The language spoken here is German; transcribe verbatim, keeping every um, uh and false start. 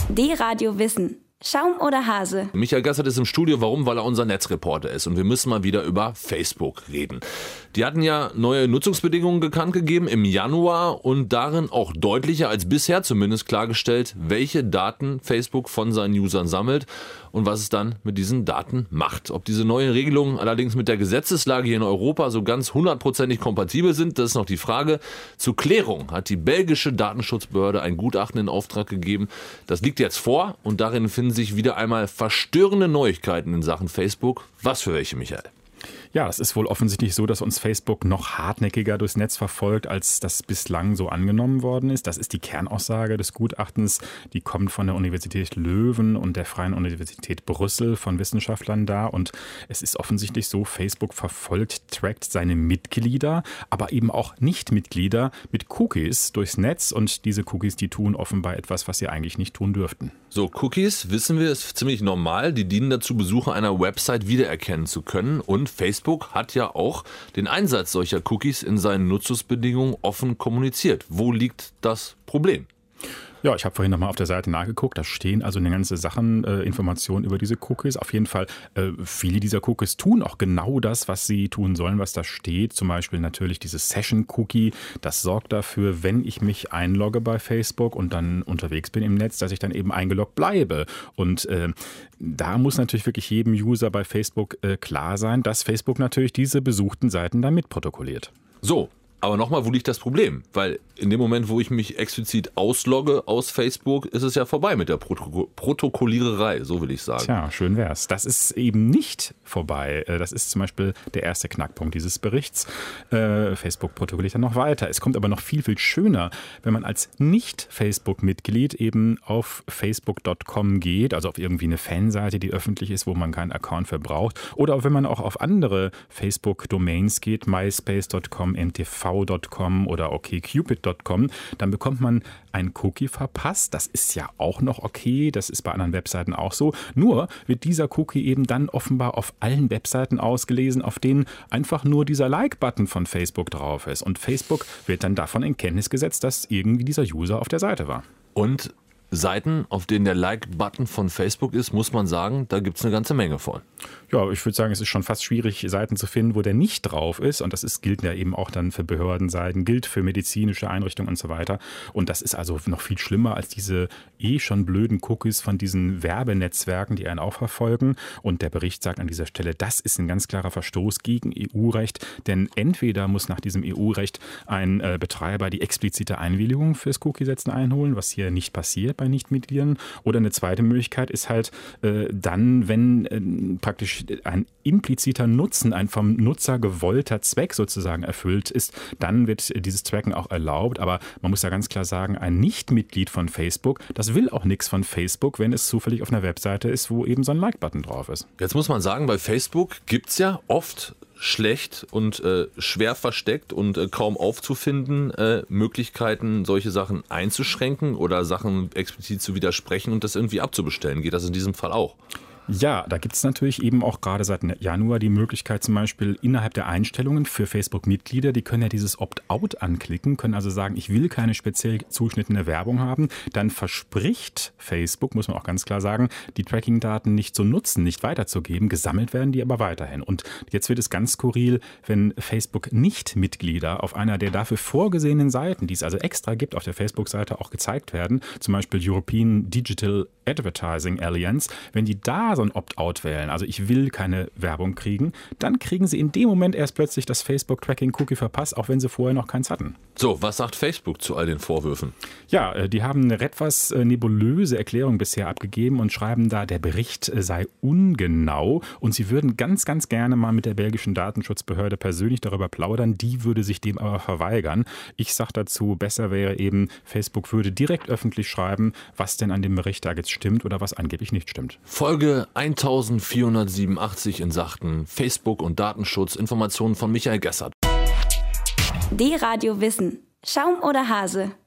D-Radio Wissen. Schaum oder Hase? Michael Gassert ist im Studio. Warum? Weil er unser Netzreporter ist. Und wir müssen mal wieder über Facebook reden. Die hatten ja neue Nutzungsbedingungen bekannt gegeben im Januar und darin auch deutlicher als bisher zumindest klargestellt, welche Daten Facebook von seinen Usern sammelt und was es dann mit diesen Daten macht. Ob diese neuen Regelungen allerdings mit der Gesetzeslage hier in Europa so ganz hundertprozentig kompatibel sind, das ist noch die Frage. Zur Klärung hat die belgische Datenschutzbehörde ein Gutachten in Auftrag gegeben. Das liegt jetzt vor und darin finden sich wieder einmal verstörende Neuigkeiten in Sachen Facebook. Was für welche, Michael? Ja, es ist wohl offensichtlich so, dass uns Facebook noch hartnäckiger durchs Netz verfolgt, als das bislang so angenommen worden ist. Das ist die Kernaussage des Gutachtens. Die kommt von der Universität Leuven und der Freien Universität Brüssel von Wissenschaftlern da. Und es ist offensichtlich so, Facebook verfolgt, trackt seine Mitglieder, aber eben auch Nichtmitglieder mit Cookies durchs Netz. Und diese Cookies, die tun offenbar etwas, was sie eigentlich nicht tun dürften. So, Cookies, wissen wir, ist ziemlich normal. Die dienen dazu, Besucher einer Website wiedererkennen zu können. Und Facebook Facebook hat ja auch den Einsatz solcher Cookies in seinen Nutzungsbedingungen offen kommuniziert. Wo liegt das Problem? Ja, ich habe vorhin nochmal auf der Seite nachgeguckt. Da stehen also eine ganze Sachen, äh, Informationen über diese Cookies. Auf jeden Fall, äh, viele dieser Cookies tun auch genau das, was sie tun sollen, was da steht. Zum Beispiel natürlich dieses Session-Cookie. Das sorgt dafür, wenn ich mich einlogge bei Facebook und dann unterwegs bin im Netz, dass ich dann eben eingeloggt bleibe. Und äh, da muss natürlich wirklich jedem User bei Facebook äh, klar sein, dass Facebook natürlich diese besuchten Seiten da mitprotokolliert. So. Aber nochmal, wo liegt das Problem? Weil in dem Moment, wo ich mich explizit auslogge aus Facebook, ist es ja vorbei mit der Proto- Protokolliererei, so will ich sagen. Tja, schön wär's. Das ist eben nicht vorbei. Das ist zum Beispiel der erste Knackpunkt dieses Berichts. Äh, Facebook protokolliert dann noch weiter. Es kommt aber noch viel, viel schöner, wenn man als Nicht-Facebook-Mitglied eben auf facebook Punkt com geht, also auf irgendwie eine Fanseite, die öffentlich ist, wo man keinen Account für braucht. Oder wenn man auch auf andere Facebook-Domains geht, myspace Punkt com, M T V Punkt com oder okcupid Punkt com, dann bekommt man ein Cookie verpasst. Das ist ja auch noch okay, das ist bei anderen Webseiten auch so. Nur wird dieser Cookie eben dann offenbar auf allen Webseiten ausgelesen, auf denen einfach nur dieser Like-Button von Facebook drauf ist. Und Facebook wird dann davon in Kenntnis gesetzt, dass irgendwie dieser User auf der Seite war. Und Seiten, auf denen der Like-Button von Facebook ist, muss man sagen, da gibt es eine ganze Menge von. Ja, ich würde sagen, es ist schon fast schwierig, Seiten zu finden, wo der nicht drauf ist. Und das ist, gilt ja eben auch dann für Behördenseiten, gilt für medizinische Einrichtungen und so weiter. Und das ist also noch viel schlimmer als diese eh schon blöden Cookies von diesen Werbenetzwerken, die einen auch verfolgen. Und der Bericht sagt an dieser Stelle, das ist ein ganz klarer Verstoß gegen E U-Recht. Denn entweder muss nach diesem E U-Recht ein äh, Betreiber die explizite Einwilligung fürs Cookie-Setzen einholen, was hier nicht passiert bei Nichtmitgliedern. Oder eine zweite Möglichkeit ist halt äh, dann, wenn äh, praktisch ein impliziter Nutzen, ein vom Nutzer gewollter Zweck sozusagen erfüllt ist, dann wird dieses Tracken auch erlaubt. Aber man muss ja ganz klar sagen, ein Nichtmitglied von Facebook, das will auch nichts von Facebook, wenn es zufällig auf einer Webseite ist, wo eben so ein Like-Button drauf ist. Jetzt muss man sagen, bei Facebook gibt es ja oft schlecht und äh, schwer versteckt und äh, kaum aufzufinden äh, Möglichkeiten, solche Sachen einzuschränken oder Sachen explizit zu widersprechen und das irgendwie abzubestellen. Geht das in diesem Fall auch? Ja, da gibt es natürlich eben auch gerade seit Januar die Möglichkeit zum Beispiel innerhalb der Einstellungen für Facebook-Mitglieder, die können ja dieses Opt-out anklicken, können also sagen, ich will keine speziell zugeschnittene Werbung haben. Dann verspricht Facebook, muss man auch ganz klar sagen, die Tracking-Daten nicht zu nutzen, nicht weiterzugeben. Gesammelt werden die aber weiterhin. Und jetzt wird es ganz skurril, wenn Facebook Nicht-Mitglieder auf einer der dafür vorgesehenen Seiten, die es also extra gibt, auf der Facebook-Seite auch gezeigt werden, zum Beispiel European Digital Advertising Alliance, wenn die da so ein Opt-out wählen, also ich will keine Werbung kriegen, dann kriegen sie in dem Moment erst plötzlich das Facebook-Tracking-Cookie verpasst, auch wenn sie vorher noch keins hatten. So, was sagt Facebook zu all den Vorwürfen? Ja, die haben eine etwas nebulöse Erklärung bisher abgegeben und schreiben da, der Bericht sei ungenau und sie würden ganz, ganz gerne mal mit der belgischen Datenschutzbehörde persönlich darüber plaudern, die würde sich dem aber verweigern. Ich sage dazu, besser wäre eben, Facebook würde direkt öffentlich schreiben, was denn an dem Bericht da jetzt stimmt oder was angeblich nicht stimmt. Folge eintausendvierhundertsiebenundachtzig in Sachen Facebook und Datenschutz. Informationen von Michael Gassert. D-Radio Wissen. Schaum oder Hase?